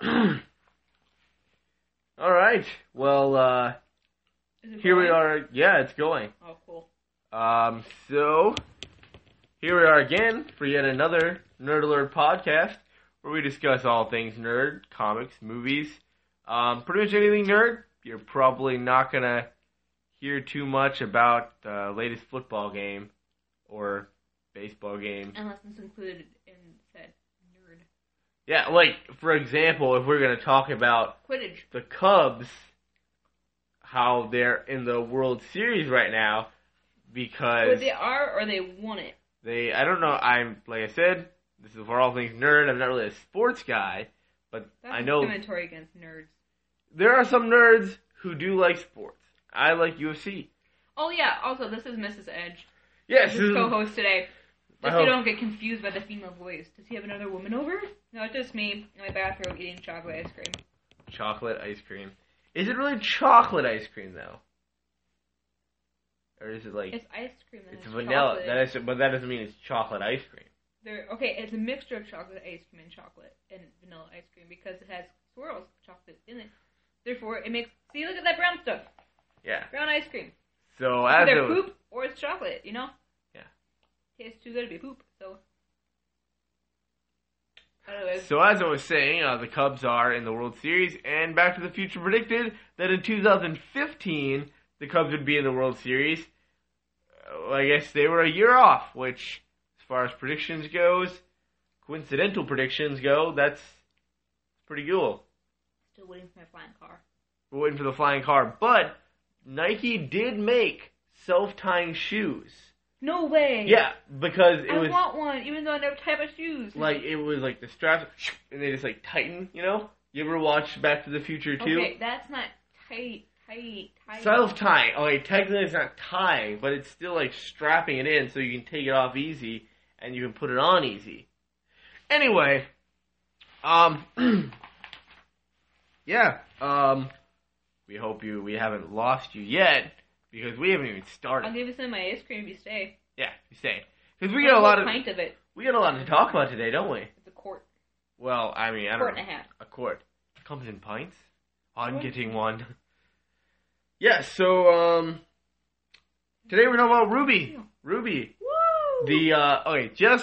All right. Well, here we are. Yeah, it's going. Oh, cool. So here we are again for yet another Nerd Alert podcast, where we discuss all things nerd, comics, movies, pretty much anything nerd. You're probably not gonna hear too much about the latest football game or baseball game, Unless it's included in said nerd. Yeah, like, for example, if we're going to talk about Quidditch. the Cubs, how they're in the World Series right now, because Or they are, or they won it. I don't know, like I said, this is for all things nerd, I'm not really a sports guy, but That's I know discriminatory against nerds. there are some nerds who do like sports. I like UFC. Oh, yeah, also, this is Mrs. Edge. Yes, His co-host today. Just so hope- you don't get confused by the female voice. Does he have another woman over? No, it's just me in my bathroom eating chocolate ice cream. chocolate ice cream. Is it really chocolate ice cream, though? Or is it like... It's ice cream and It's it's vanilla, chocolate. but that doesn't mean it's chocolate ice cream. Okay, it's a mixture of chocolate ice cream and vanilla ice cream because it has swirls of chocolate in it. Therefore, it makes... See, look at that brown stuff. Yeah. Brown ice cream. So It's as either it, poop or it's chocolate, you know? Yeah. Tastes too good to be poop, so... Anyways. So as I was saying, the Cubs are in the World Series, and Back to the Future predicted that in 2015 the Cubs would be in the World Series. I guess they were a year off, which, as far as predictions goes, coincidental predictions go, that's pretty cool. Still waiting for my flying car. We're waiting for the flying car, but Nike did make self-tying shoes. No way! Yeah, because it I was... want one, even though I never tie my shoes. Like, it was like the straps, and they just like tighten, you know? You ever watch Back to the Future 2? Okay, that's not tight. Self-tying. Okay, technically it's not tying, but it's still like strapping it in so you can take it off easy, and you can put it on easy. Anyway, yeah, we hope we haven't lost you yet, because we haven't even started. I'll give you some of my ice cream if you stay. Yeah, you stay. Because we got a pint of it. we got a lot to talk about today, don't we? It's a quart. Well, I mean, I don't Quart know. and a half. A quart. It comes in pints? I'm What? getting one. Yeah, so, today we're talking about Ruby. Ruby. Woo!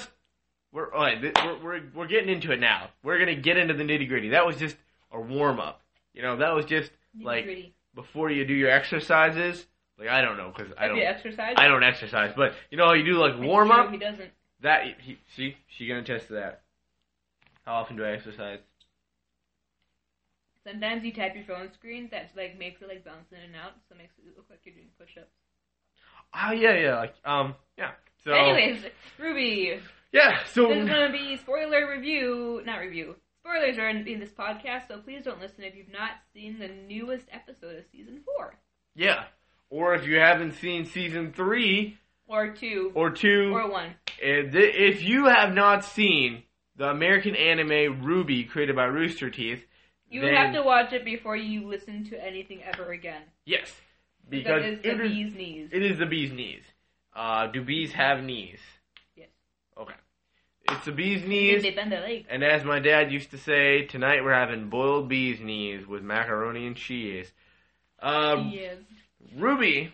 We're getting into it now. We're gonna get into the nitty gritty. That was just a warm up. You know, that was just, like, Nitty-gritty. before you do your exercises. Like, I don't know, because I Have don't, you exercised? I don't exercise, but, you know how you do, like, It's warm true, up? He doesn't. See, she can attest to that. How often do I exercise? Sometimes you tap your phone screen that like makes it like bounce in and out, so it makes it look like you're doing push-ups. Oh, yeah, yeah. So, Anyways, Ruby. yeah, so, This is going to be Spoilers are in this podcast, so please don't listen if you've not seen the newest episode of season 4 yeah. Or if you haven't seen season 3 or 2 or 2, or 1. if you have not seen the American anime Ruby created by Rooster Teeth, You then, have to watch it before you listen to anything ever again. Yes, because That is the bee's knees. It is the bee's knees. Do bees have knees? Yes. Okay. It's the bee's knees, They bend their legs. and as my dad used to say, tonight we're having boiled bee's knees with macaroni and cheese. Yes. Ruby,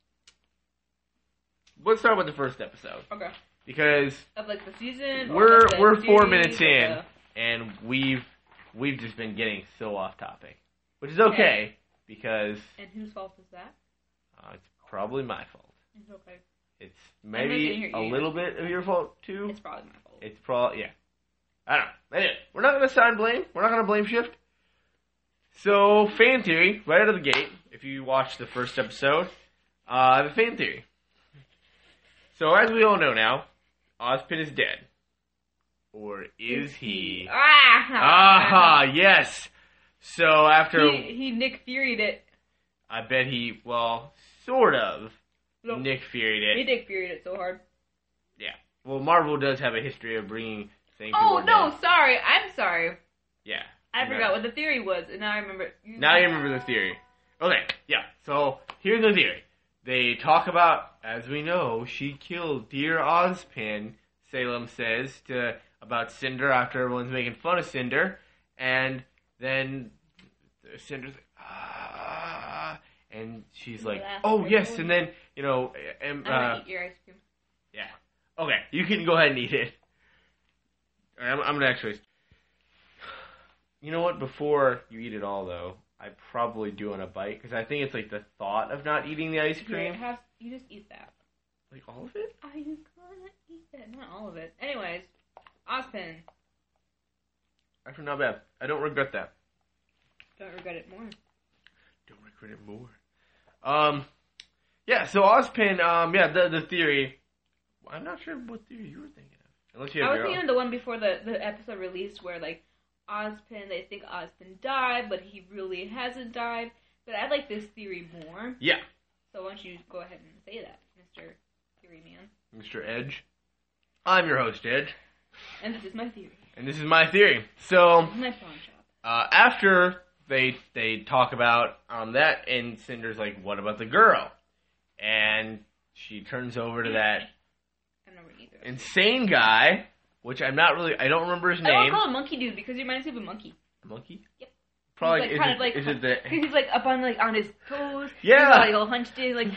let's start with the first episode. Okay. Because Of like the season. or we're like the 4 series minutes or in, the- and we've just been getting so off topic, which is okay because And whose fault is that? it's probably my fault. It's okay. It's listening maybe here, a you- little bit of your fault too. It's probably my fault. It's probably yeah. I don't know. Anyway, we're not gonna assign blame. We're not gonna blame shift. So fan theory, right out of the gate. If you watch the first episode, the fan theory. So as we all know now, Ozpin is dead. Or is he? Aha, yes. So after... He Nick Fury'd it. I bet he, well, sort of Nope. Nick Fury'd it. He Nick Fury'd it so hard. Yeah. Well, Marvel does have a history of bringing things Oh, people no, dead. sorry. I'm sorry. Yeah. I forgot what the theory was, and now I remember. Now you remember the theory. Okay, yeah. So, here's the theory. They talk about, as we know, she killed dear Ozpin, Salem says, about Cinder after everyone's making fun of Cinder, and then Cinder's like, ah, and she's like, Yeah, oh, that's yes, cool. and then, I'm gonna eat your ice cream. yeah. Okay, you can go ahead and eat it. All right, I'm gonna actually... You know what? Before you eat it all, though, I probably do want a bite, because I think it's like the thought of not eating the ice cream. You just eat that. Like all of it? Are you gonna eat that? Not all of it. Anyways, Ozpin. Actually, not bad. I don't regret that. Don't regret it more. Don't regret it more. Yeah, so Ozpin, the theory... I'm not sure what theory you were thinking of. Unless you have I was your thinking own. of the one before the episode released where, like, Ozpin, they think Ozpin died, but he really hasn't died. But I like this theory more. Yeah. So why don't you go ahead and say that, Mr. Theory Man. Mr. Edge. I'm your host, Edge. And this is my theory. And this is my theory. So, This is my pawn shop. after they talk about that, and Cinder's like, what about the girl? And she turns over to that I don't know either. insane guy, which I don't remember his I won't name. call him Monkey Dude because he reminds me of a monkey. Monkey? Yep. Probably, He's like, is it the... Because he's like up on his toes. Yeah. He's all hunched in, like.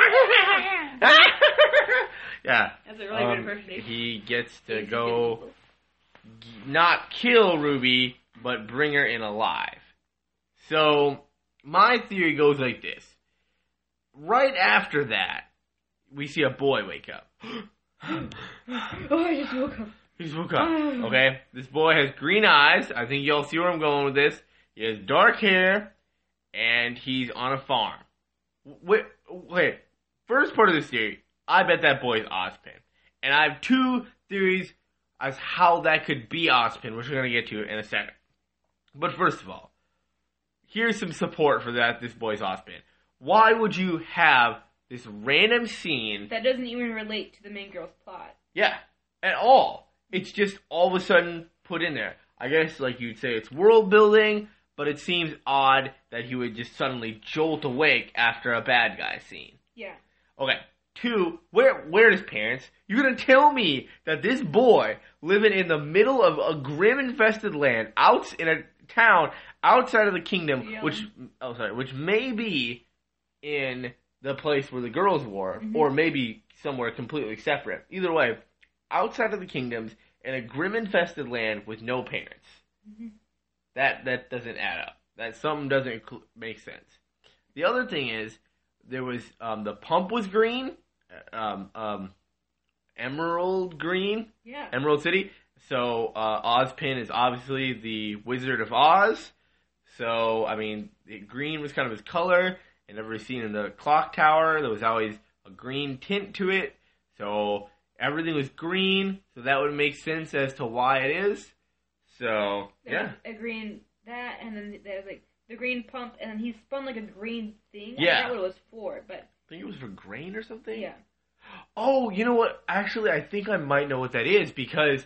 Yeah. That's a really good impersonation. He gets to go not kill Ruby, but bring her in alive. So, my theory goes like this. Right after that, we see a boy wake up. Oh, I just woke up. He just woke up. Okay? This boy has green eyes. I think y'all see where I'm going with this. He has dark hair, and he's on a farm. Wait. First part of this theory, I bet that boy is Ozpin. And I have two theories as how that could be Ozpin, which we're going to get to in a second. But first of all, here's some support for that this boy's Ozpin. Why would you have this random scene... That doesn't even relate to the main girl's plot. Yeah, at all. It's just all of a sudden put in there. I guess, like you'd say, it's world building, but it seems odd that he would just suddenly jolt awake after a bad guy scene. Yeah. Okay. 2, where his parents? You're gonna tell me that this boy living in the middle of a grim-infested land, out in a town outside of the kingdom, Yeah. which may be in the place where the girls were, Mm-hmm. or maybe somewhere completely separate. Either way, outside of the kingdoms, in a grim-infested land with no parents. Mm-hmm. That doesn't add up. That something doesn't make sense. The other thing is, there was, the pump was green, emerald green, Yeah. Emerald City. So, Ozpin is obviously the Wizard of Oz. So, I mean, green was kind of his color. And everybody's seen in the clock tower, there was always a green tint to it. So, everything was green. So, that would make sense as to why it is. So, yeah. A green, that, and then there's like the green pump, and then he spun like a green thing. Yeah. I forgot what it was for, but. I think it was for grain or something. Yeah. Oh, you know what? Actually, I think I might know what that is because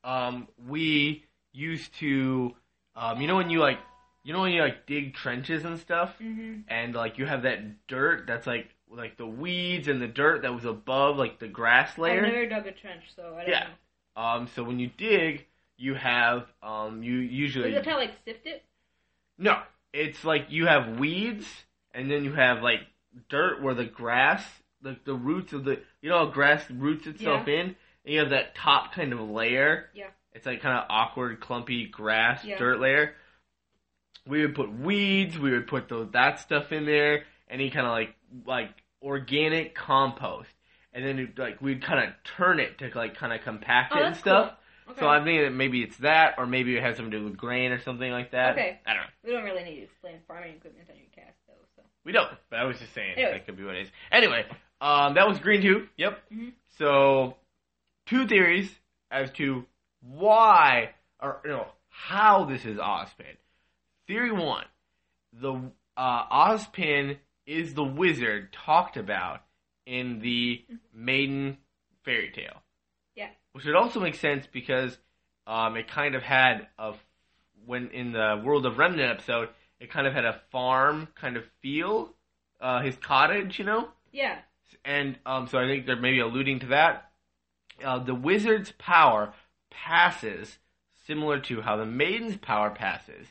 we used to, you know when you dig trenches and stuff, Mm-hmm. and like you have that dirt that's like the weeds and the dirt that was above like the grass layer. I never dug a trench, so I don't know. So when you dig, you have you usually Does it kind of like sift it? no. It's like you have weeds, and then you have like dirt where the grass, like the roots of the, you know how grass roots itself in, and you have that top kind of layer. Yeah. It's like kind of awkward, clumpy grass, Yeah. dirt layer. We would put weeds, we would put that stuff in there, any kind of like organic compost. And then we'd kind of turn it to like kind of compact it and that's stuff. cool. Okay. So I'm thinking that maybe it's that, or maybe it has something to do with grain or something like that. Okay. I don't know. We don't really need to explain farming equipment on your cast, though. So. We don't, but I was just saying Anyway. that could be what it is. Anyway, that was green too. Yep. Mhm. So, 2 theories as to why, or how this is Ozpin. Theory 1, the Ozpin is the wizard talked about in the Maiden fairy tale. Yeah. Which would also make sense because it kind of had when in the World of Remnant episode, it kind of had a farm kind of feel, his cottage, Yeah. And so I think they're maybe alluding to that. The wizard's power passes similar to how the maiden's power passes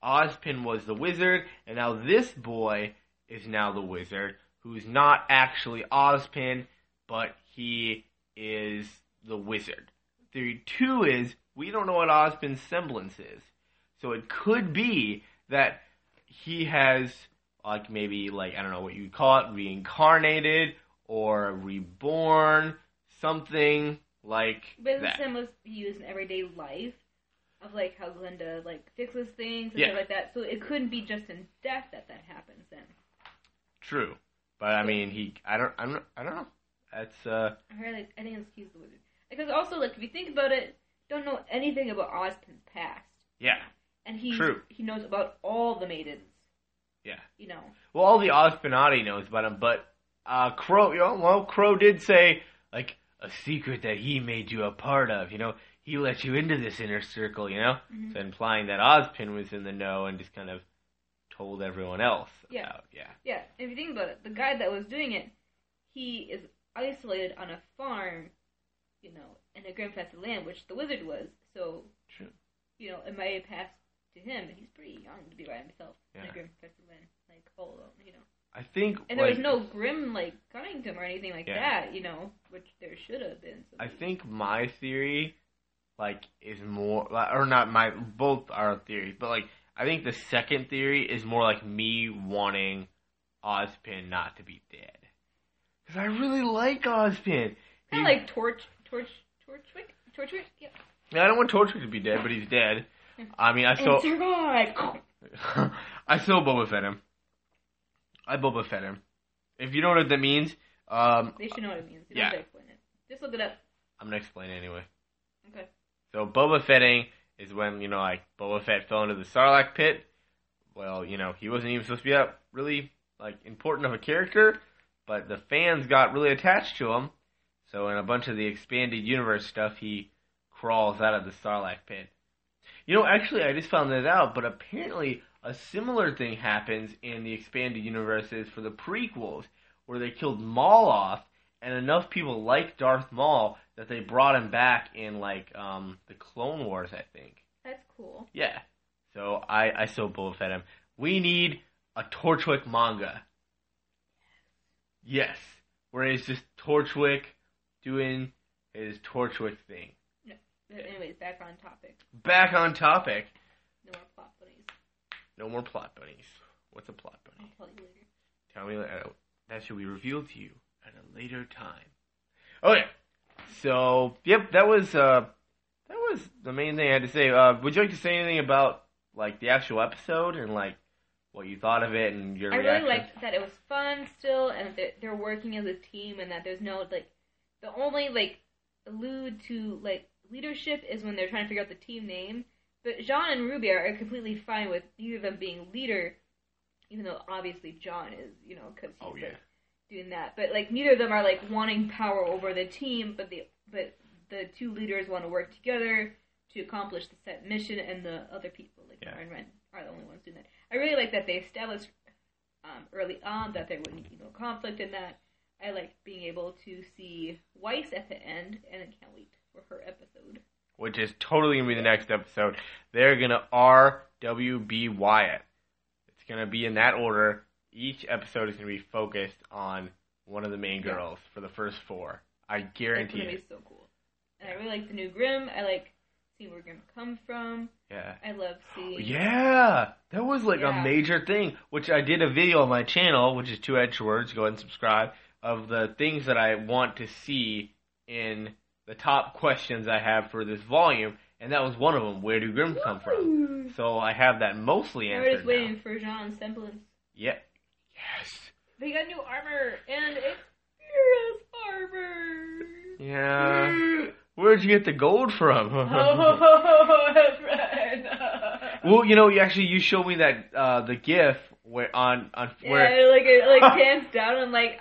Ozpin was the wizard, and now this boy is now the wizard, who's not actually Ozpin, but he is the wizard. Theory 2 is, we don't know what Ozpin's semblance is. So it could be that he has, maybe, I don't know what you'd call it, reincarnated, or reborn, something like but that. But the semblance he used in everyday life, of, how Glinda, fixes things and Yeah. stuff like that. So it couldn't be just in death that happens then. True. But, I mean, I don't know. That's, I think it's he's the wizard. Because also, if you think about it, don't know anything about Ozpin's past. yeah. And True. he knows about all the maidens. Yeah. Well, all the Ozpinati knows about him, but, Crow did say, a secret that he made you a part of, he let you into this inner circle, Mm-hmm. So implying that Ozpin was in the know and just kind of told everyone else about, Yeah, if you think about it, the guy that was doing it, he is isolated on a farm, in a Grim-infested land, which the wizard was, so, True. It might have passed to him, and he's pretty young to be by himself in a Grim-infested land, all alone, I think, And there was no Grim, coming to him or anything like that, which there should have been. I think my theory, is more, or not both are theories, but, I think the second theory is more like me wanting Ozpin not to be dead. Because I really like Ozpin. Kind of like Torchwick? Yeah. Yeah, I don't want Torchwick to be dead, but he's dead. I mean, I saw Boba Fett him. I Boba Fett him. If you know what that means, they should know what it means. You don't have to explain it. Just look it up. I'm gonna explain it anyway. Okay. So Boba Fetting is when, Boba Fett fell into the Sarlacc pit. Well, he wasn't even supposed to be that really, important of a character, but the fans got really attached to him. So in a bunch of the expanded universe stuff, he crawls out of the Sarlacc pit. Actually, I just found that out, but apparently a similar thing happens in the expanded universes for the prequels, where they killed Maul off, and enough people liked Darth Maul that they brought him back in, the Clone Wars, I think. That's cool. Yeah. So I so Boba Fett him. We need a Torchwick manga. Yes. Where it's just Torchwick doing his Torchwick thing. No. Anyways, back on topic. Back on topic. No more plot bunnies. No more plot bunnies. What's a plot bunny? I'll tell you later. Tell me later. That should be revealed to you at a later time. Okay. So, yep, that was the main thing I had to say. Would you like to say anything about, the actual episode and, what you thought of it and your reaction? I really liked that it was fun still, and that they're working as a team, and that there's no, the only, allude to, leadership is when they're trying to figure out the team name. But Jean and Ruby are completely fine with neither of them being leader, even though obviously John is, because he's doing that. But neither of them are wanting power over the team, but the two leaders want to work together to accomplish the set mission, and the other people, Mara and Ren, are the only ones doing that. I really like that they established early on that there wouldn't be no conflict in that. I like being able to see Weiss at the end, and I can't wait for her episode. Which is totally going to be the next episode. They're going to RWB Wyatt. It's going to be in that order. Each episode is going to be focused on one of the main girls for the first 4. I guarantee it. It's going to be so cool. And I really like the new Grimm. I like seeing where Grimm come from. Yeah. I love seeing... Yeah! That was a major thing, which I did a video on my channel, which is 2 Edge Words, go ahead and subscribe, of the things that I want to see in the top questions I have for this volume, and that was one of them. Where do Grimms come from? So I have that mostly answered. We're just waiting for Jean's semblance. Yeah. Yes. They got new armor, and it's Fierce armor. Yeah. Where'd you get the gold from? Oh, that's right. Well, you showed me that the GIF where where it pans down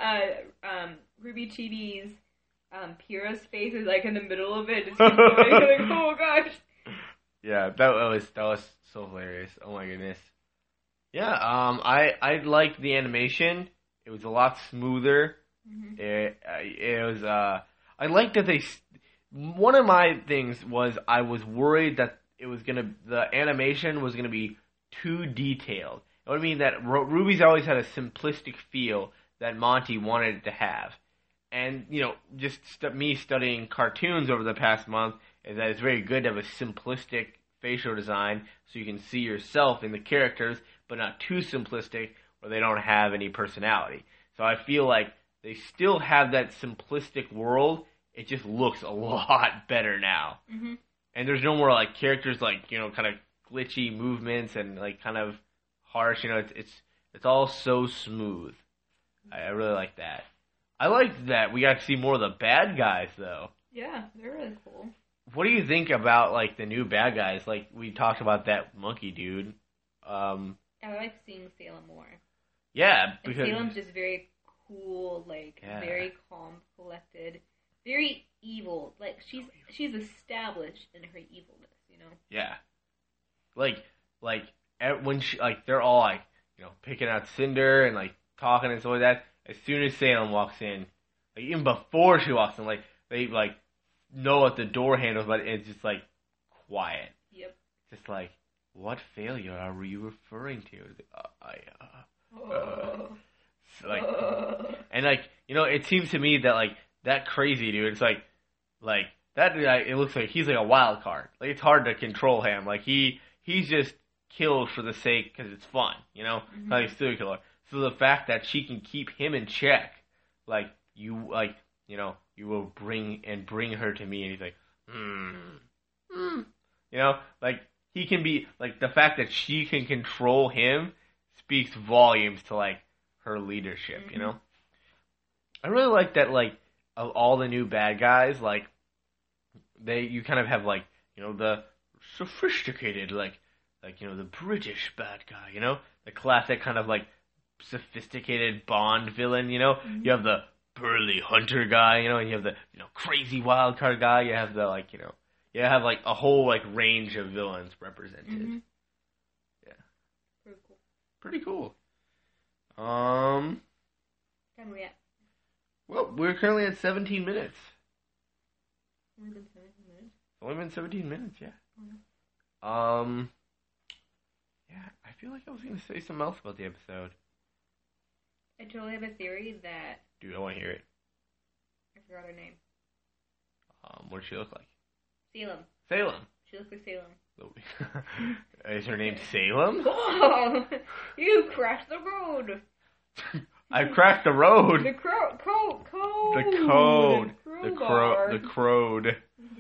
and Ruby Chibi's Pyrrha's face is in the middle of it. Just keeps going, oh gosh. Yeah, that was so hilarious. Oh my goodness. Yeah, I liked the animation. It was a lot smoother. Mm-hmm. It was I liked that one of my things was I was worried that the animation was gonna be too detailed. It would mean that Ruby's always had a simplistic feel that Monty wanted it to have. And, just me studying cartoons over the past month is that it's very good to have a simplistic facial design so you can see yourself in the characters, but not too simplistic where they don't have any personality. So I feel like they still have that simplistic world. It just looks a lot better now. Mm-hmm. And there's no more like characters like, kind of glitchy movements and like kind of harsh, it's all so smooth. I really like that. I like that we got to see more of the bad guys though. Yeah, they're really cool. What do you think about like the new bad guys? Like we talked about that monkey dude. I like seeing Salem more. Yeah, and because Salem's just very cool, like very calm, collected, very evil. Like she's established in her evilness, Yeah. Like when they're all like, picking out Cinder and like talking and stuff like that. As soon as Salem walks in, like even before she walks in, like they like know what the door handles, but it's just like quiet. Yep. Just like, what failure are you referring to? And like, it seems to me that like that crazy dude, it's like that dude, it looks like he's like a wild card. Like it's hard to control him. Like he's just killed for the sake because it's fun, Mm-hmm. Like a serial killer. So the fact that she can keep him in check, you will bring her to me, and he's like, like he can be like the fact that she can control him speaks volumes to like her leadership, Mm-hmm. I really like that, like of all the new bad guys, like you kind of have like the sophisticated the British bad guy, the classic kind of like sophisticated Bond villain, Mm-hmm. You have the burly hunter guy, and you have the crazy wild card guy. You have the you have like a whole like range of villains represented. Mm-hmm. Yeah, Pretty cool. pretty cool. Time we at? Well, we're currently at 17 minutes. Only been 17 minutes. It's only been 17 minutes, yeah. Mm-hmm. Yeah, I feel like I was gonna say something else about the episode. I totally have a theory that Dude, I want to hear it. I forgot her name. What does she look like? Salem. Salem. She looks like Salem. Is her name Salem? Oh, you crashed the road. I've cracked the road. The code. The code. The crowed. The crowed.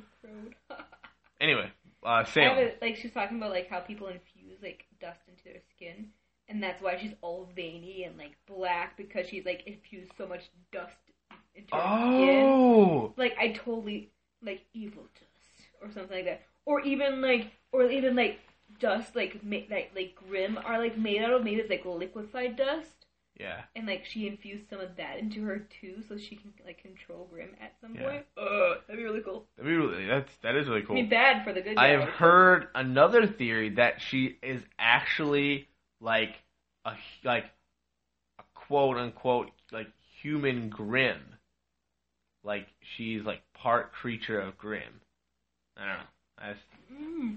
Anyway, Salem. She's talking about like how people infuse like dust into their skin, and that's why she's all veiny and like black because she's like infused so much dust into her skin. Like I totally like evil dust or something like that, or even like dust like Grimm are like made out of maybe it's like liquefied dust. Yeah. And like she infused some of that into her too, so she can like control Grimm at some point. That'd be really cool. That is really cool. I mean, bad for the good guy. I have heard another theory that she is actually like a quote unquote like human Grimm. Like she's like part creature of Grimm. I don't know.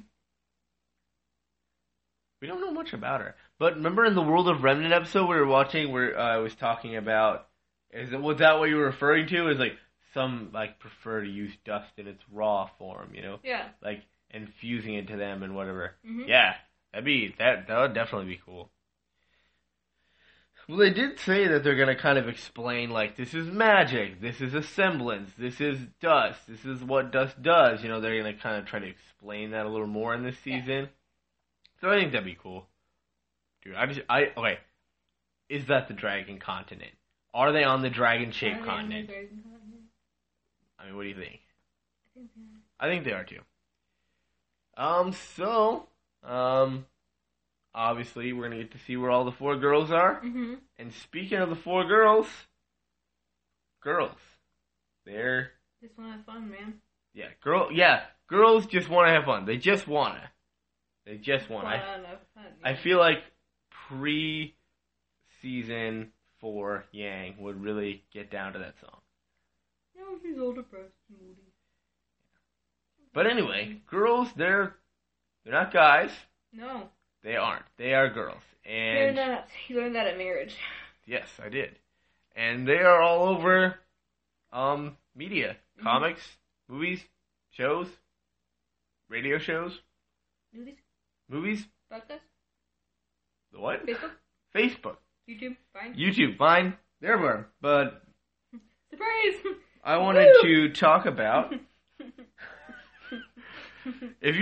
We don't know much about her. But remember in the World of Remnant episode we were watching where I was talking about, was that what you were referring to? Is like some like prefer to use dust in its raw form, Yeah. Like infusing it to them and whatever. Mm-hmm. Yeah, that would definitely be cool. Well, they did say that they're gonna kind of explain like this is magic, this is a semblance, this is dust, this is what dust does. They're gonna kind of try to explain that a little more in this season. Yeah. So I think that'd be cool. Dude, okay. Is that the dragon continent? Are they on the dragon-shaped continent? I mean, what do you think? I think they are too. Obviously, we're gonna get to see where all the 4 girls are. Mm-hmm. And speaking of the 4 girls, they're just want to have fun, man. Yeah, girls just want to have fun. They just wanna. I feel like pre-season 4 Yang would really get down to that song. No, she's all depressed and moody. But anyway, girls, they're not guys. No. They aren't. They are girls. They're And not. You learned that at marriage. yes, I did. And they are all over media. Comics, movies, shows, radio shows, movies. Podcast? The what? Facebook? Facebook. YouTube? Fine. YouTube, fine. They're everywhere. But Surprise! I wanted to talk about if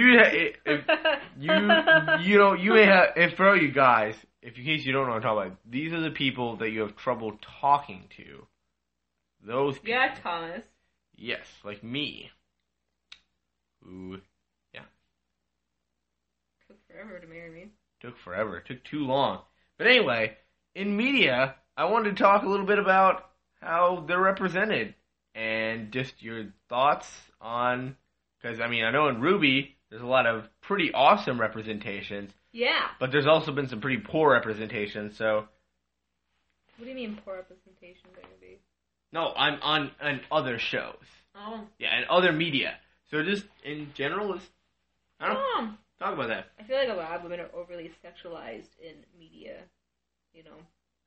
you may have, if for all you guys, if in case you don't know what I'm talking about, these are the people that you have trouble talking to. Those people. Yeah, Thomas. Yes, like me. Who, yeah. Took forever to marry me. Took forever. It took too long. But anyway, in media, I wanted to talk a little bit about how they're represented and just your thoughts on, because I mean, I know in RWBY, there's a lot of pretty awesome representations, Yeah. but there's also been some pretty poor representations, so. What do you mean poor representation, baby? No, I'm on other shows. Oh. Yeah, and other media. So just in general, I don't know, talk about that. I feel like a lot of women are overly sexualized in media, you know.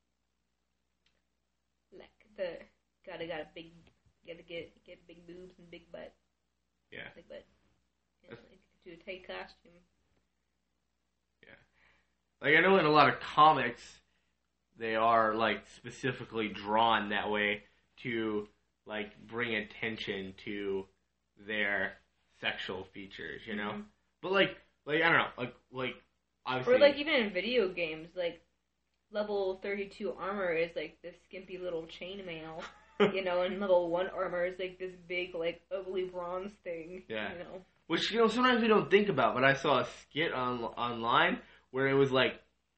Like gotta get big boobs and big butt. Yeah. Big butt. You know, like do a tight costume. Yeah. Like I know in a lot of comics, they are like specifically drawn that way to like bring attention to their sexual features, you know. Mm-hmm. But like I don't know, like obviously, Or like even in video games, like level 32 armor is like this skimpy little chainmail, you know, and level 1 armor is like this big like ugly bronze thing, yeah. you know. Which sometimes we don't think about. But I saw a skit online where it was like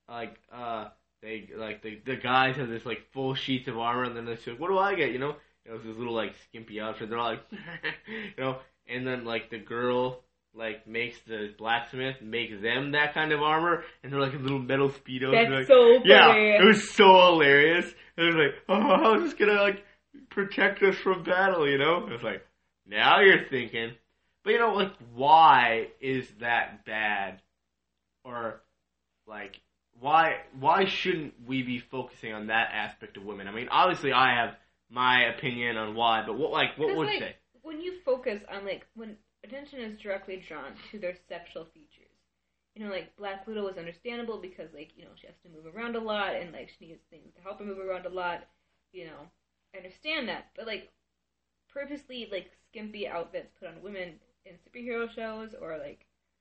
they like the guys have this like full sheets of armor, and then they say, "What do I get?" You know, it was this little like skimpy outfit. They're all like, you know, and then like the girl like makes the blacksmith make them that kind of armor, and they're like in little metal speedos. That's like, so funny. yeah, it was so hilarious. It was like, oh, I'm just gonna like protect us from battle, you know. It's like now you're thinking, but you know, like why is that bad, or like. Why shouldn't we be focusing on that aspect of women? I mean, obviously I have my opinion on why, but what would you say? When you focus on like when attention is directly drawn to their sexual features, you know, like Black Widow is understandable because like, you know, she has to move around a lot and like she needs things to help her move around a lot, you know. I understand that, but like purposely like skimpy outfits put on women in superhero shows or like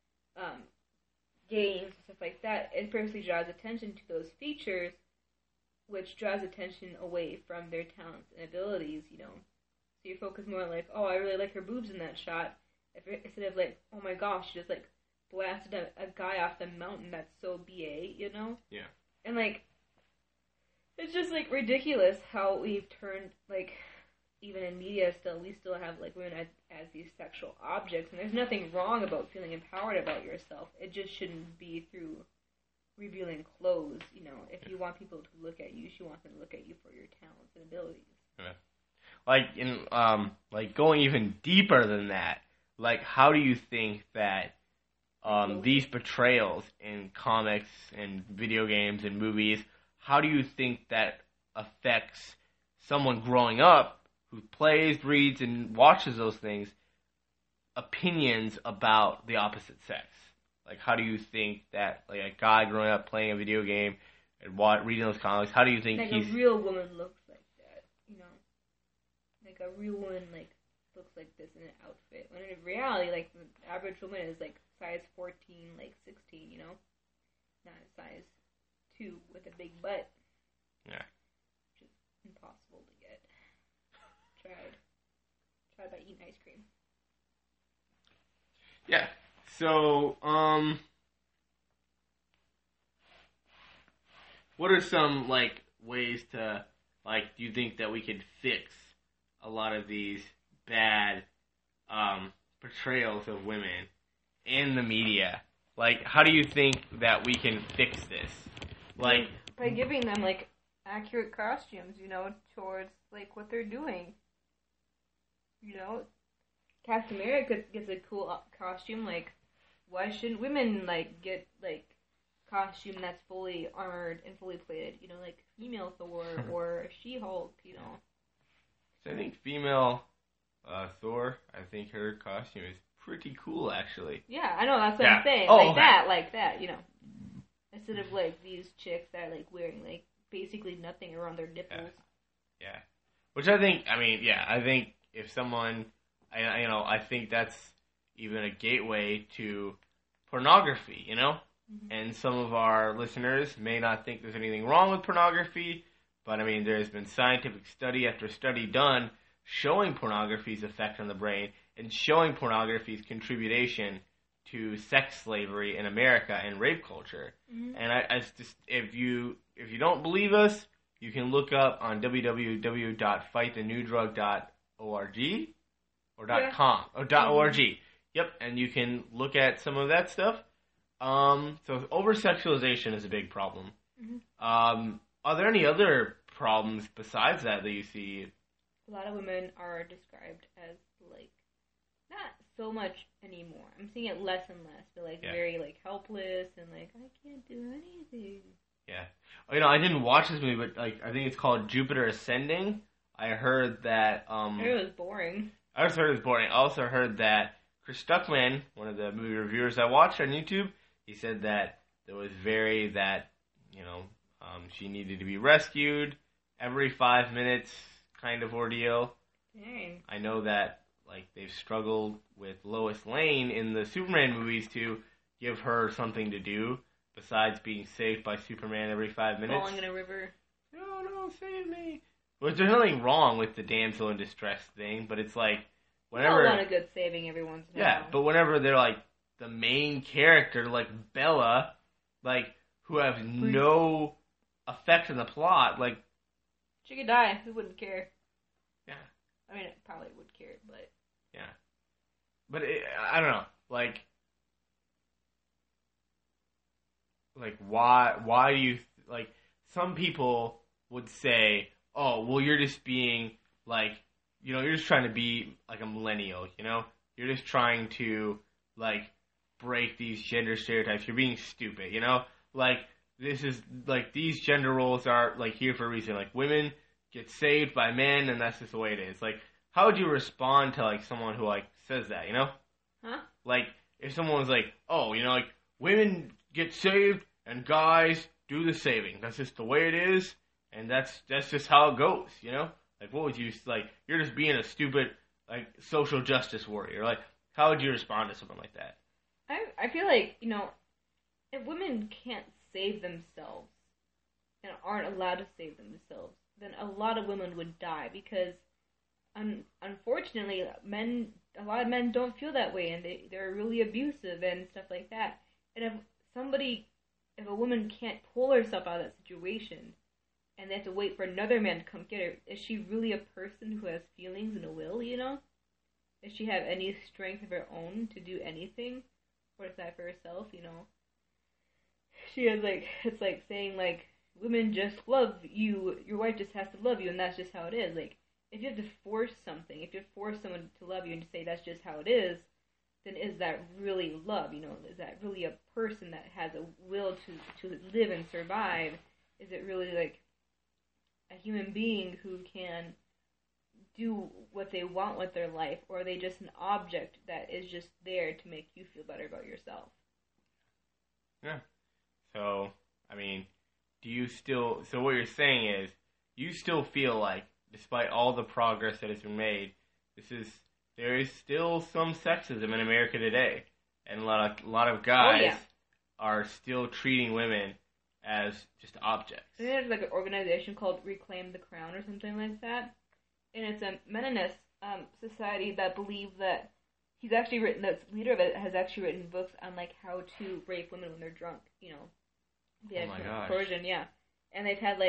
games and stuff like that, it purposely draws attention to those features, which draws attention away from their talents and abilities, you know. So you focus more on like, oh, I really like her boobs in that shot, instead of like, oh my gosh, she just like blasted a guy off the mountain, that's so BA, you know? Yeah. And like, it's just like ridiculous how we've turned like, even in media still, we still have like women as these sexual objects, and there's nothing wrong about feeling empowered about yourself. It just shouldn't be through revealing clothes, you know. If you want people to look at you should want them to look at you for your talents and abilities. Yeah. Like in like going even deeper than that, like how do you think that these portrayals in comics and video games and movies, how do you think that affects someone growing up who plays, reads, and watches those things, opinions about the opposite sex? Like, how do you think that, like, a guy growing up playing a video game and reading those comics, how do you think like he's... a real woman looks like that, you know? Like, a real woman, like, looks like this in an outfit. When in reality, like, the average woman is, like, size 14, like, 16, you know? Not a size 2 with a big butt. Yeah. Which is impossible to get. Tried by eating ice cream. Yeah. So, what are some, like, ways to, like, do you think that we could fix a lot of these bad, portrayals of women in the media? Like, how do you think that we can fix this? Like, by giving them, like, accurate costumes, you know, towards, like, what they're doing. You know, Captain America gets a cool costume. Like, why shouldn't women like get like costume that's fully armored and fully plated, like female Thor or She-Hulk, So I think female Thor, I think her costume is pretty cool, actually. Yeah, I know, that's what I'm saying. Oh, like that, Instead of, these chicks that are, wearing, basically nothing around their nipples. Yeah. Which I think, I think if someone, I think that's even a gateway to pornography, Mm-hmm. And some of our listeners may not think there's anything wrong with pornography, but there's been scientific study after study done showing pornography's effect on the brain and showing pornography's contribution to sex slavery in America and rape culture. Mm-hmm. And I just, if you don't believe us, you can look up on www.fightthenewdrug.org or .com or .org. Yep, and you can look at some of that stuff. So over-sexualization is a big problem. Mm-hmm. Are there any other problems besides that you see? A lot of women are described as, not so much anymore. I'm seeing it less and less, but, very, helpless and, I can't do anything. Yeah. I didn't watch this movie, but, I think it's called Jupiter Ascending. I heard that, I heard it was boring. I just heard it was boring. I also heard that Chris Stuckman, one of the movie reviewers I watched on YouTube, he said that there was she needed to be rescued every 5 minutes kind of ordeal. Dang. I know that, they've struggled with Lois Lane in the Superman movies to give her something to do besides being saved by Superman every 5 minutes. Falling in a river. No, save me. Well, there's nothing wrong with the damsel in distress thing, but it's whenever... I want a good saving every once in a while. Yeah, but whenever they're, the main character, Bella, who have no effect in the plot, she could die. Who wouldn't care? Yeah. I mean, it probably would care, but... Yeah. But, I don't know. Why do you... some people would say, oh, well, you're just being, you're just trying to be, a millennial, You're just trying to, break these gender stereotypes. You're being stupid, this is, these gender roles are, here for a reason. Women get saved by men, and that's just the way it is. How would you respond to, someone who, says that, Huh? If someone was oh, women get saved, and guys do the saving. That's just the way it is, and that's just how it goes, what would you, you're just being a stupid, social justice warrior. How would you respond to something like that? I feel if women can't save themselves and aren't allowed to save themselves, then a lot of women would die because, unfortunately, a lot of men don't feel that way, and they're really abusive and stuff like that. And if a woman can't pull herself out of that situation, and they have to wait for another man to come get her, is she really a person who has feelings and a will, Does she have any strength of her own to do anything? Or decide for herself, She has, it's saying, women just love you, your wife just has to love you, and that's just how it is. If you have to force something, if you force someone to love you and to say that's just how it is, then is that really love, Is that really a person that has a will to live and survive? Is it really, a human being who can do what they want with their life, or are they just an object that is just there to make you feel better about yourself? Yeah. So, so what you're saying is, you still feel despite all the progress that has been made, there is still some sexism in America today, and a lot of guys are still treating women as just objects. There's an organization called Reclaim the Crown or something like that. And it's a Mennonist society that believe that the leader of it has actually written books on how to rape women when they're drunk. They oh my gosh. Coercion, yeah. And they've had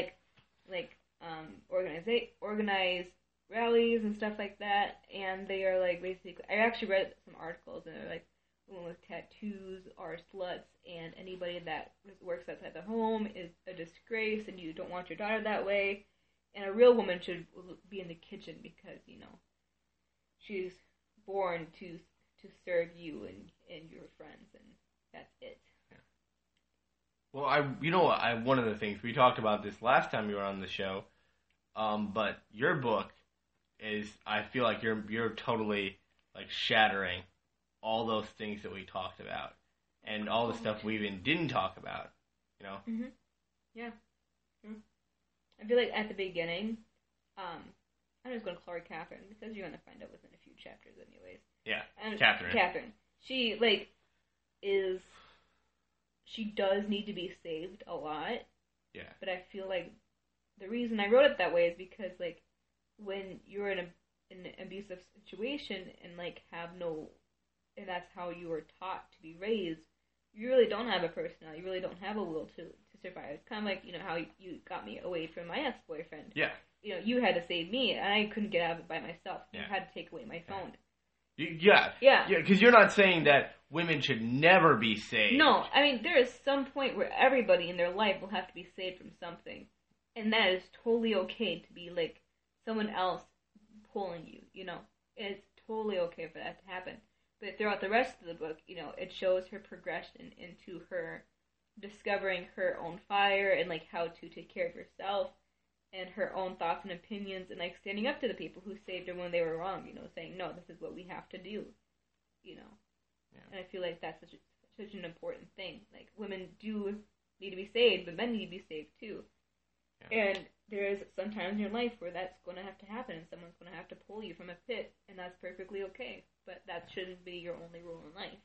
organized rallies and stuff like that. And they are basically, I actually read some articles and they're women with tattoos are sluts, and anybody that works outside the home is a disgrace, and you don't want your daughter that way. And a real woman should be in the kitchen because, she's born to serve you and your friends, and that's it. Well, you know what? One of the things we talked about this last time you were on the show, but your book is, I feel like you're totally like shattering all those things that we talked about and all the stuff we even didn't talk about. You know? Mm-hmm. Yeah. I feel like at the beginning, I'm just going to call her Catherine because you're going to find out within a few chapters, anyways. Yeah, and Catherine. She she does need to be saved a lot. Yeah. But I feel like the reason I wrote it that way is because, like, when you're in an abusive situation and, like, and that's how you were taught to be raised, you really don't have a personality. You really don't have a will to survive. It's kind of like, how you got me away from my ex-boyfriend. Yeah. You had to save me, and I couldn't get out of it by myself. Yeah. You had to take away my phone. Yeah, because you're not saying that women should never be saved. No, I mean, there is some point where everybody in their life will have to be saved from something. And that is totally okay to be, like, someone else pulling you, It's totally okay for that to happen. But throughout the rest of the book, it shows her progression into her discovering her own fire and, like, how to take care of herself and her own thoughts and opinions and, like, standing up to the people who saved her when they were wrong, saying, no, this is what we have to do, Yeah. And I feel like that's such an important thing. Like, women do need to be saved, but men need to be saved too. Yeah. And there is sometimes in your life where that's going to have to happen and someone's going to have to pull you from a pit, and that's perfectly okay. But that shouldn't be your only rule in life.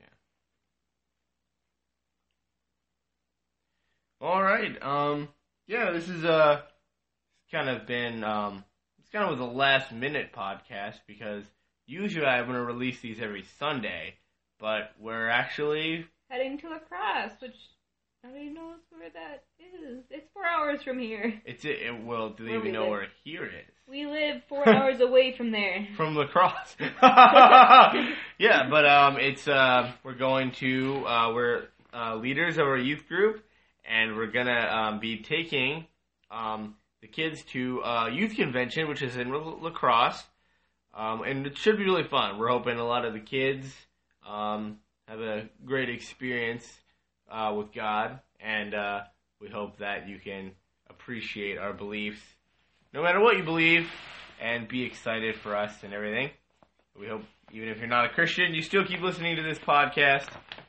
Yeah. All right. This is kind of been it's kind of was a last minute podcast because usually I'm going to release these every Sunday, but we're actually heading to La Crosse, which nobody knows where that is. It's 4 hours from here. Do they even know where here is? We live 4 hours away from there. From La Crosse. Yeah, but we're going to we're leaders of our youth group, and we're gonna be taking the kids to youth convention, which is in La Crosse, and it should be really fun. We're hoping a lot of the kids have a great experience with God, and we hope that you can appreciate our beliefs, no matter what you believe, and be excited for us and everything. We hope, even if you're not a Christian, you still keep listening to this podcast.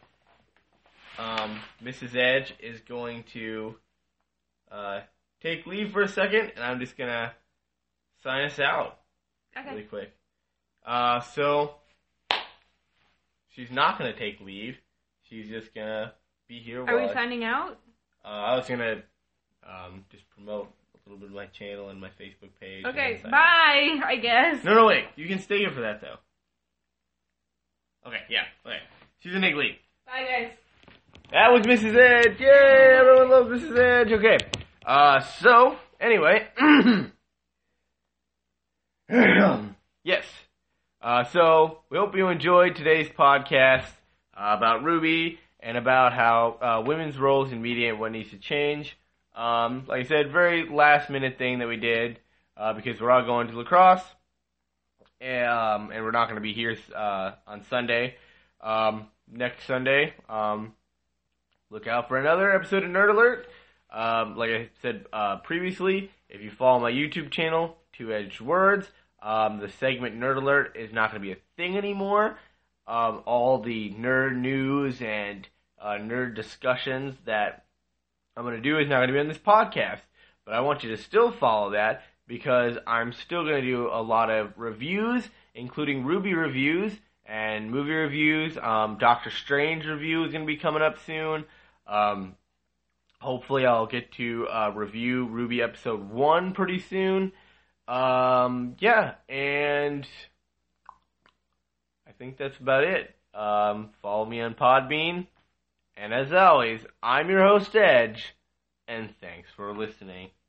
Mrs. Edge is going to take leave for a second, and I'm just going to sign us out really quick. So, she's not going to take leave. She's just going to be here. Are we signing out? I was going to just promote a little bit of my channel and my Facebook page. Okay, bye, I guess. No, wait. You can stay here for that, though. Okay, yeah. Okay. She's going to take leave. Bye, guys. That was Mrs. Edge. Yay! Everyone loves Mrs. Edge. Okay. So, anyway. Yes. So, we hope you enjoyed today's podcast about Ruby and about how women's roles in media and what needs to change. Like I said, very last minute thing that we did because we're all going to La Crosse. And we're not going to be here on Sunday. Next Sunday, look out for another episode of Nerd Alert. Like I said previously, if you follow my YouTube channel, Two Edged Words, the segment Nerd Alert is not going to be a thing anymore. All the nerd news and nerd discussions that I'm going to do is not going to be on this podcast. But I want you to still follow that because I'm still going to do a lot of reviews, including Ruby reviews and movie reviews. Doctor Strange review is going to be coming up soon. Hopefully I'll get to review Ruby episode 1 pretty soon. Yeah, and I think that's about it. Follow me on Podbean. And as always, I'm your host, Edge, and thanks for listening.